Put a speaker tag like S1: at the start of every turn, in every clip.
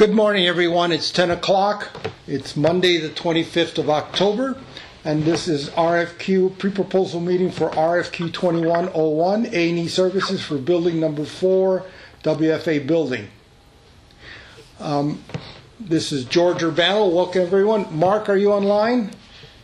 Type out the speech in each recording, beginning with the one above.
S1: Good morning, everyone. It's 10 o'clock. It's Monday, the 25th of October, and this is RFQ pre-proposal meeting for RFQ 2101 A&E Services for building number 4, WFA building. This is George Urbano. Welcome, everyone. Mark, are you online?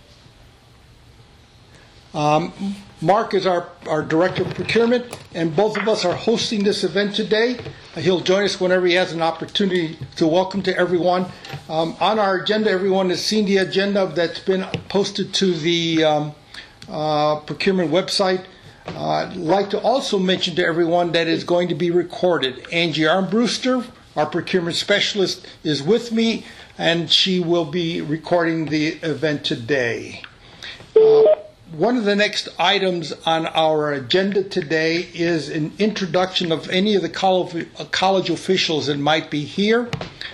S1: Mark is our Director of Procurement, and both of us are hosting this event today. He'll join us whenever he has an opportunity. To welcome to everyone. On our agenda, everyone has seen the agenda that's been posted to the procurement website. I'd like to also mention to everyone that it's going to be recorded. Angie Armbruster, our procurement specialist, is with me, and she will be recording the event today. One of the next items on our agenda today is an introduction of any of the college officials that might be here.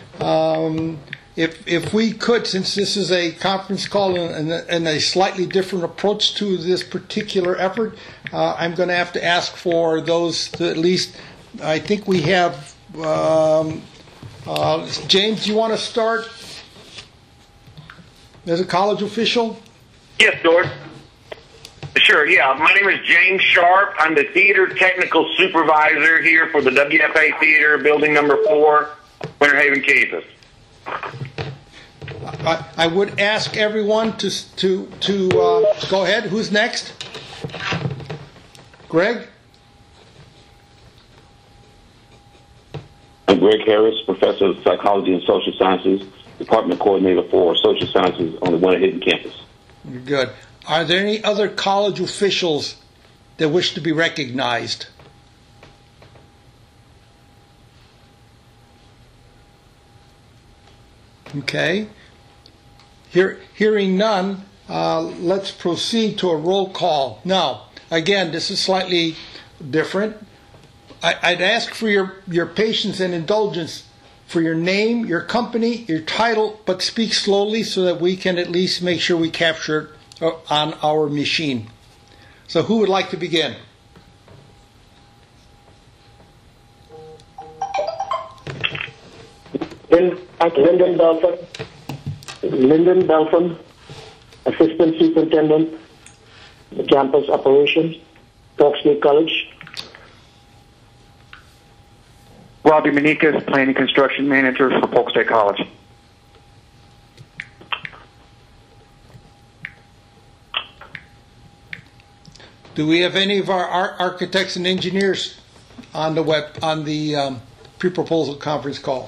S1: If we could, since this is a conference call and a slightly different approach to this particular effort, I'm going to have to ask for those to at least, I think we have, James, do you want to start as a college official?
S2: Yes, George. Sure, yeah. My name is James Sharp. I'm the Theater Technical Supervisor here for the WFA Theater, building number 4, Winter Haven, Kansas.
S1: I would ask everyone to go ahead. Who's next? Greg?
S3: I'm Greg Harris, Professor of Psychology and Social Sciences, Department Coordinator for Social Sciences on the Winter Haven campus.
S1: Good. Are there any other college officials that wish to be recognized? Okay. Hearing none, let's proceed to a roll call. Now, again, this is slightly different. I'd ask for your patience and indulgence for your name, your company, your title, but speak slowly so that we can at least make sure we capture it on our machine. So who would like to begin?
S4: Lyndon Belfin, Assistant Superintendent, Campus Operations, Polk State College.
S5: Robbie Manikas, Planning Construction Manager for Polk State College.
S1: Do we have any of our architects and engineers on the pre-proposal conference call?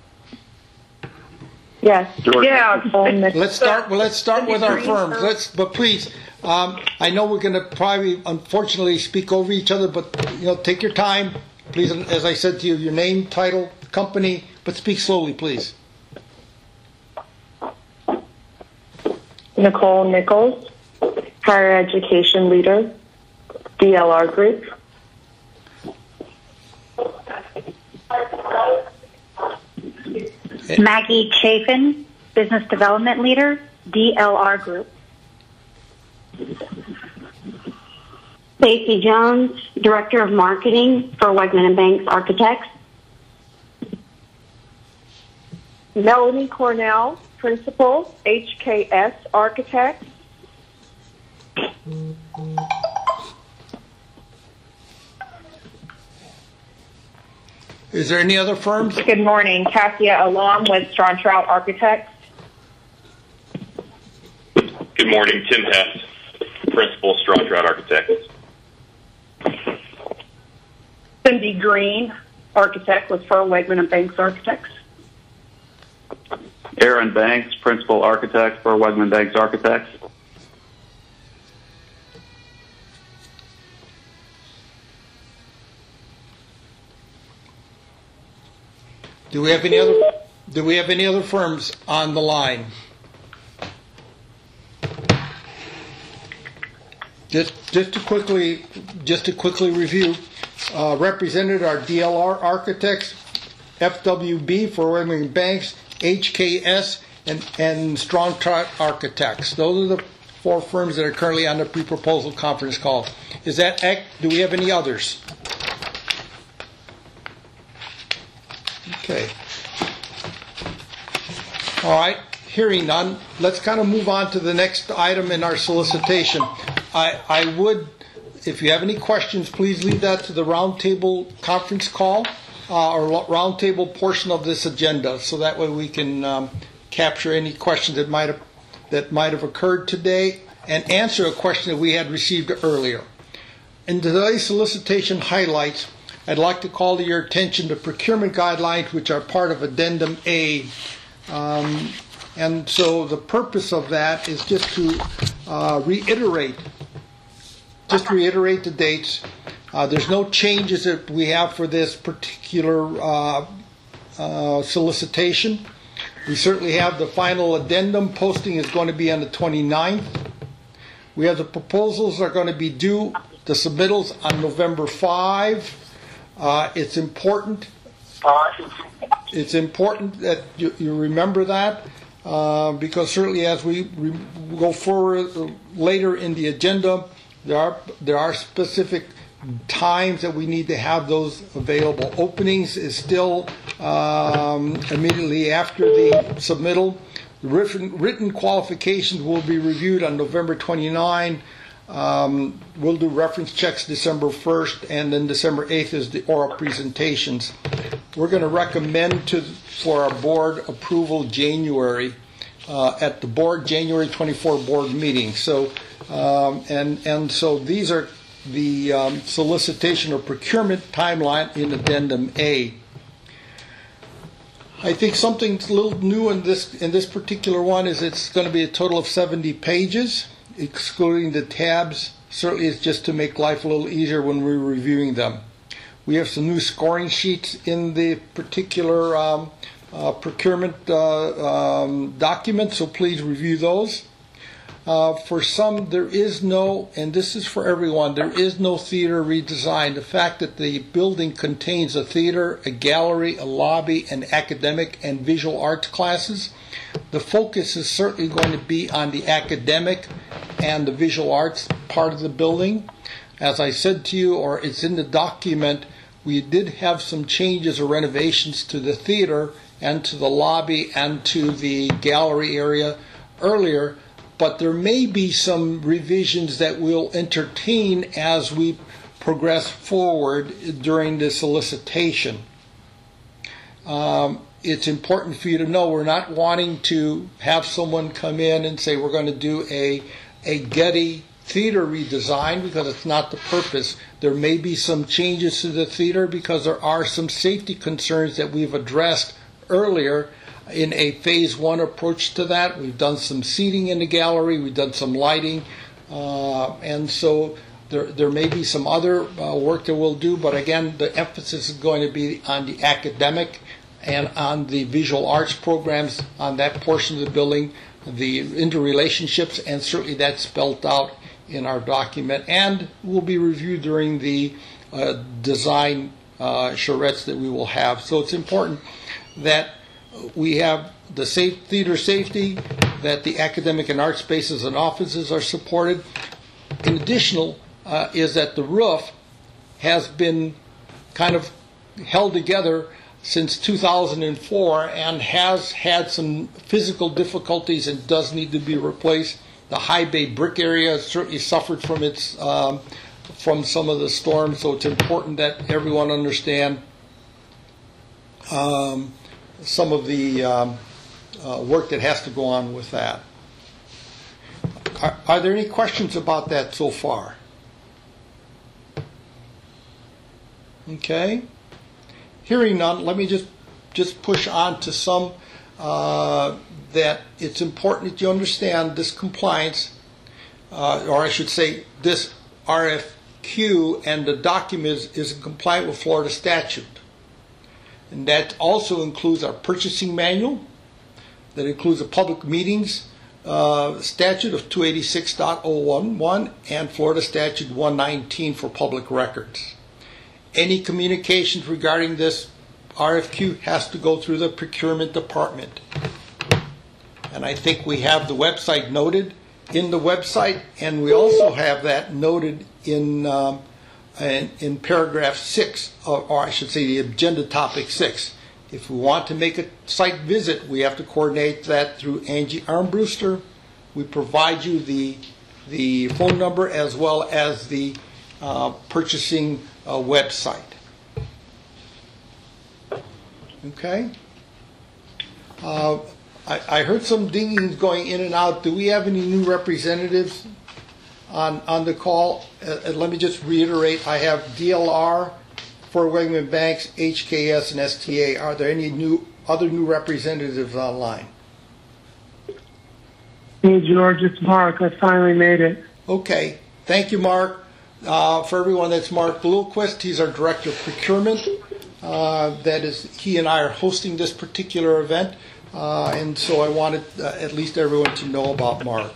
S6: Yes.
S5: Yeah.
S1: Let's start with our firms. But please, I know we're going to probably, unfortunately, speak over each other. But take your time, please. As I said to you, your name, title, company, but speak slowly, please.
S6: Nicole Nichols, Higher Education Leader, DLR Group.
S7: Maggie Chafin, Business Development Leader, DLR Group.
S8: Stacey Jones, Director of Marketing for Wegman & Banks Architects.
S6: Melanie Cornell, Principal, HKS Architects.
S1: Is there any other firms?
S9: Good morning. Cassia Alam with Strong Trout Architects.
S10: Good morning. Tim Hess, Principal, Strong Trout Architects.
S9: Cindy Green, Architect with Furl Wegman & Banks Architects.
S11: Aaron Banks, Principal Architect for Wegman Banks Architects.
S1: Do we have any other firms on the line? Just to quickly review, represented are DLR Architects, FWB for Wegman Banks, HKS, and Strong Trout Architects. Those are the 4 firms that are currently on the pre-proposal conference call. Do we have any others? Okay. All right, hearing none, let's kind of move on to the next item in our solicitation. I would, if you have any questions, please leave that to the roundtable conference call or roundtable portion of this agenda, so that way we can capture any questions that might have occurred today and answer a question that we had received earlier. In today's solicitation highlights, I'd like to call to your attention the procurement guidelines, which are part of Addendum A. And so the purpose of that is just to reiterate the dates. There's no changes that we have for this particular solicitation. We certainly have the final addendum. Posting is going to be on the 29th. We have the proposals are going to be due, the submittals, on November 5. It's important that you remember that, because certainly as we go forward later in the agenda, there are specific times that we need to have those available. Openings is still immediately after the submittal. The written qualifications will be reviewed on November 29. We'll do reference checks December 1st, and then December 8th is the oral presentations. We're going to recommend for our board approval January at the board January 24 board meeting. So and so these are the solicitation or procurement timeline in Addendum A. I think something a little new in this particular one is it's going to be a total of 70 pages, excluding the tabs. Certainly it's just to make life a little easier when we're reviewing them. We have some new scoring sheets in the particular procurement document, so please review those. For some, there is no, and this is for everyone, there is no theater redesign. The fact that the building contains a theater, a gallery, a lobby, and academic and visual arts classes, the focus is certainly going to be on the academic and the visual arts part of the building. As I said to you, or it's in the document, we did have some changes or renovations to the theater and to the lobby and to the gallery area earlier, but there may be some revisions that we'll entertain as we progress forward during the solicitation. It's important for you to know we're not wanting to have someone come in and say we're going to do a Getty theater redesign, because it's not the purpose. There may be some changes to the theater because there are some safety concerns that we've addressed earlier in a phase one approach to that. We've done some seating in the gallery, we've done some lighting, and so there may be some other work that we'll do, but again, the emphasis is going to be on the academic and on the visual arts programs on that portion of the building, the interrelationships, and certainly that's spelled out in our document and will be reviewed during the design charrettes that we will have. So it's important that we have the theater safety, that the academic and art spaces and offices are supported. In addition, is that the roof has been kind of held together since 2004 and has had some physical difficulties and does need to be replaced. The high bay brick area certainly suffered from its from some of the storms, so it's important that everyone understand some of the work that has to go on with that. Are there any questions about that so far? Okay. Hearing none, let me just push on to some that it's important that you understand this compliance, or I should say this RFQ and the document is compliant with Florida statute. And that also includes our purchasing manual, that includes the public meetings statute of 286.011 and Florida statute 119 for public records. Any communications regarding this RFQ has to go through the procurement department. And I think we have the website noted in the website, and we also have that noted in paragraph 6, or I should say the agenda topic 6, If we want to make a site visit, we have to coordinate that through Angie Armbruster. We provide you the phone number as well as the purchasing website. Okay? I heard some dingings going in and out. Do we have any new representatives on the call? Let me just reiterate. I have DLR, Fort Wegman Banks, HKS, and STA. Are there any other new representatives online?
S12: Hey, George, it's Mark. I finally made it.
S1: Okay. Thank you, Mark. For everyone, that's Mark Lilquist. He's our Director of Procurement. He and I are hosting this particular event, and so I wanted at least everyone to know about Mark.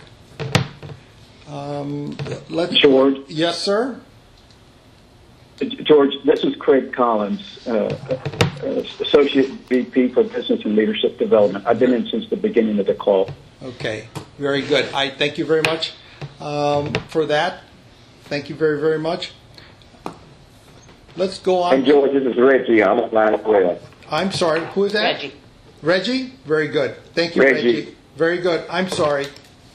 S13: George?
S1: Yes, sir?
S13: George, this is Craig Collins, Associate VP for Business and Leadership Development. I've been in since the beginning of the call.
S1: Okay, very good. I thank you very much for that. Thank you very, very much. Let's go on.
S3: And George, this is Reggie. I'm online as well.
S1: I'm sorry. Who is that?
S14: Reggie.
S1: Reggie? Very good. Thank you, Reggie. Very good. I'm sorry.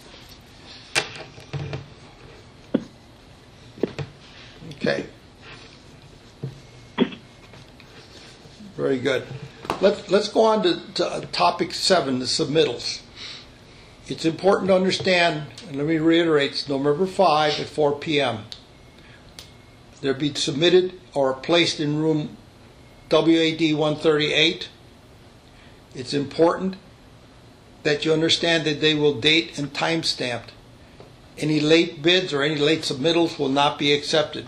S1: Okay. Very good. Let's go on to topic 7, the submittals. It's important to understand, and let me reiterate, it's November 5 at 4 p.m. They'll be submitted or placed in room WAD 138. It's important that you understand that they will date and time stamped. Any late bids or any late submittals will not be accepted.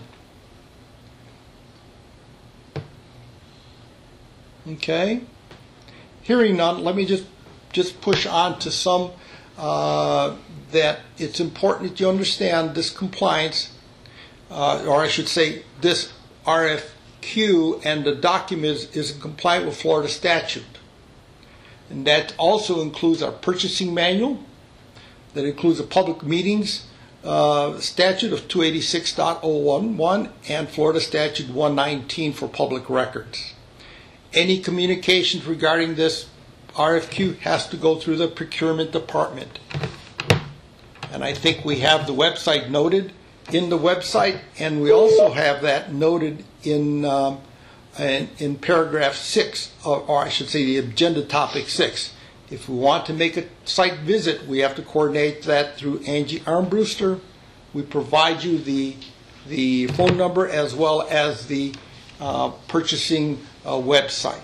S1: Okay. Hearing none, let me just push on to some that it's important that you understand this compliance, or I should say this RFQ and the document is compliant with Florida statute. And that also includes our purchasing manual, that includes the public meetings statute of 286.011 and Florida statute 119 for public records. Any communications regarding this RFQ has to go through the procurement department. And I think we have the website noted in the website, and we also have that noted in paragraph 6, or I should say the agenda topic 6. If we want to make a site visit, we have to coordinate that through Angie Armbruster. We provide you the phone number as well as the purchasing website.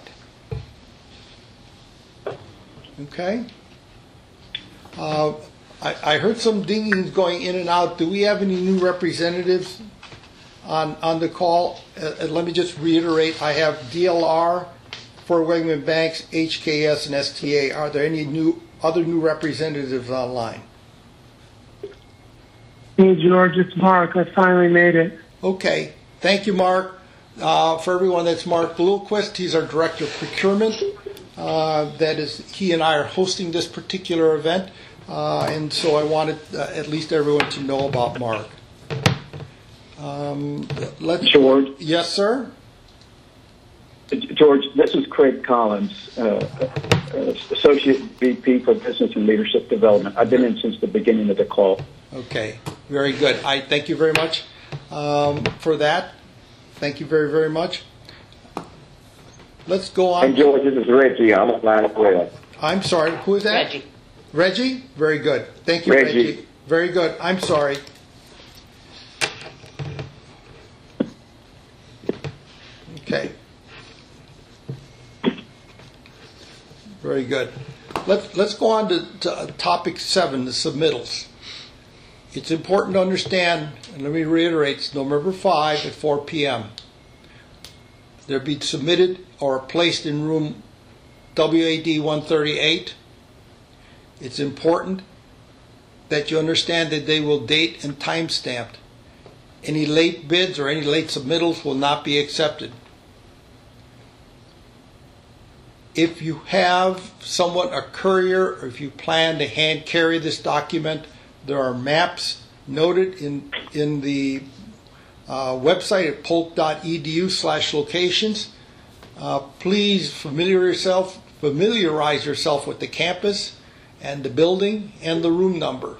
S1: Okay. I heard some dingings going in and out. Do we have any new representatives on the call? Let me just reiterate. I have DLR, Fort Wegman Banks, HKS, and STA. Are there any other new representatives online?
S12: Hey, George, it's Mark. I finally made it.
S1: Okay. Thank you, Mark. For everyone, that's Mark Lilquist. He's our Director of Procurement. He and I are hosting this particular event, and so I wanted at least everyone to know about Mark.
S13: George?
S1: Yes, sir?
S13: George, this is Craig Collins, Associate VP for Business and Leadership Development. I've been in since the beginning of the call.
S1: Okay, very good. I thank you very much for that. Thank you very, very much. Let's go on.
S3: And George, this is Reggie. I'm online as well.
S1: I'm sorry. Who is that?
S14: Reggie.
S1: Reggie? Very good. Thank you, Reggie. Very good. I'm sorry. Okay. Very good. Let's go on to topic 7, the submittals. It's important to understand, and let me reiterate, it's November 5 at 4 p.m. They'll be submitted or placed in room WAD 138. It's important that you understand that they will date and time stamped. Any late bids or any late submittals will not be accepted. If you have someone, a courier, or if you plan to hand carry this document, there are maps noted in the website at polk.edu/locations. Please familiarize yourself with the campus and the building and the room number.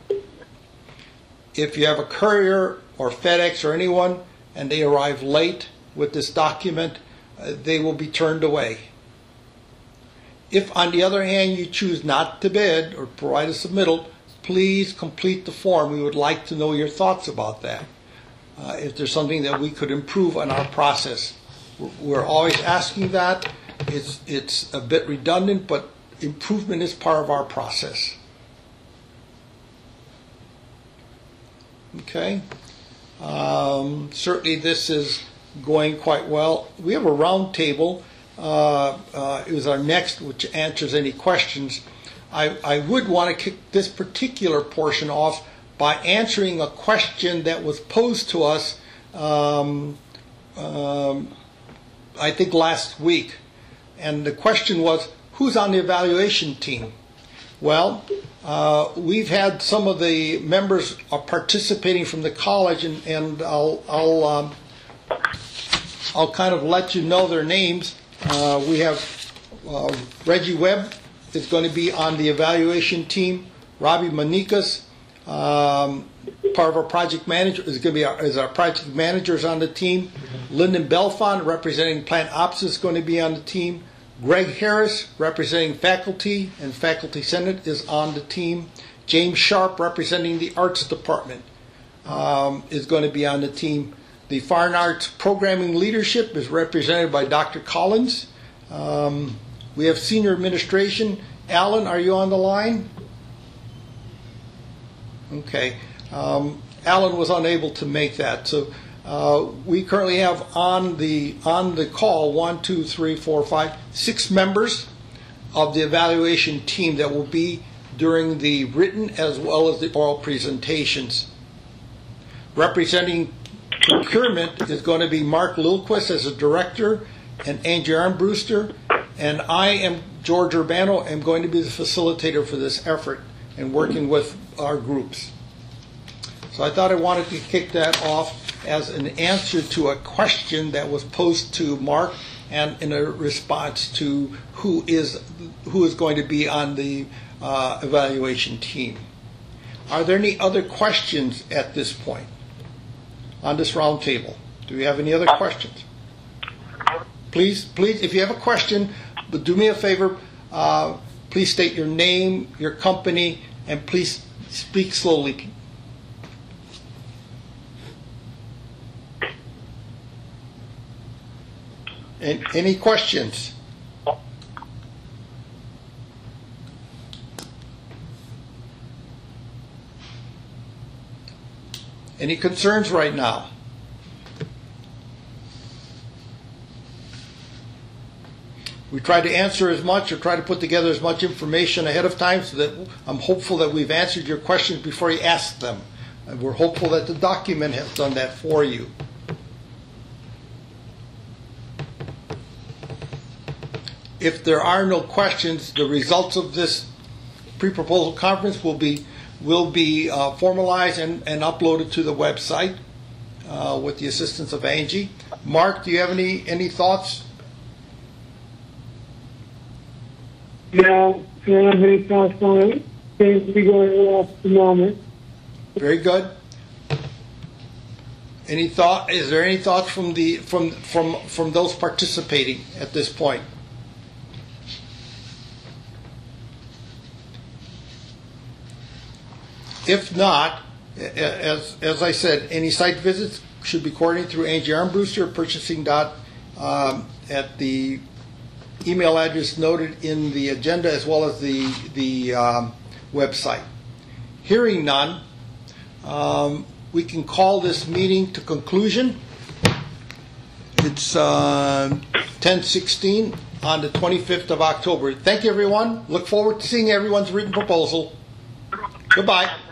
S1: If you have a courier or FedEx or anyone and they arrive late with this document, they will be turned away. If, on the other hand, you choose not to bid or provide a submittal, please complete the form. We would like to know your thoughts about that. If there's something that we could improve on our process. We're always asking that. It's a bit redundant, but improvement is part of our process. Okay. Certainly this is going quite well. We have a round table. It was our next, which answers any questions. I would want to kick this particular portion off by answering a question that was posed to us, I think last week. And the question was, who's on the evaluation team? Well, we've had some of the members participating from the college, and I'll kind of let you know their names. We have Reggie Webb is going to be on the evaluation team. Robbie Manikas, part of our project manager, is going to be our project managers on the team. Lyndon Belfont, representing Plant Ops, is going to be on the team. Greg Harris, representing faculty and faculty senate, is on the team. James Sharp, representing the arts department, is going to be on the team. The Fine Arts Programming Leadership is represented by Dr. Collins. We have senior administration. Alan, are you on the line? Okay. Alan was unable to make that. So we currently have on the call 6 members of the evaluation team that will be during the written as well as the oral presentations. Representing procurement is going to be Mark Lilquist as a director and Angie Armbruster, and I am George Urbano. I'm going to be the facilitator for this effort and working with our groups. So I thought I wanted to kick that off as an answer to a question that was posed to Mark and in a response to who is going to be on the evaluation team. Are there any other questions at this point on this round table? Do we have any other questions? Please, if you have a question, but do me a favor, please state your name, your company, and please speak slowly. Any questions? Any concerns right now? We try to answer as much or try to put together as much information ahead of time so that I'm hopeful that we've answered your questions before you ask them. And we're hopeful that the document has done that for you. If there are no questions, the results of this pre-proposal conference will be formalized and uploaded to the website with the assistance of Angie. Mark, do you have any thoughts?
S12: No, I don't have any thoughts on it. Seems to be going well at the moment.
S1: Very good. Any thought? Is there any thoughts from those participating at this point? If not, as I said, any site visits should be coordinated through Angie Armbruster, purchasing at the email address noted in the agenda as well as the website. Hearing none, we can call this meeting to conclusion. It's 10:16 on the 25th of October. Thank you, everyone. Look forward to seeing everyone's written proposal. Goodbye.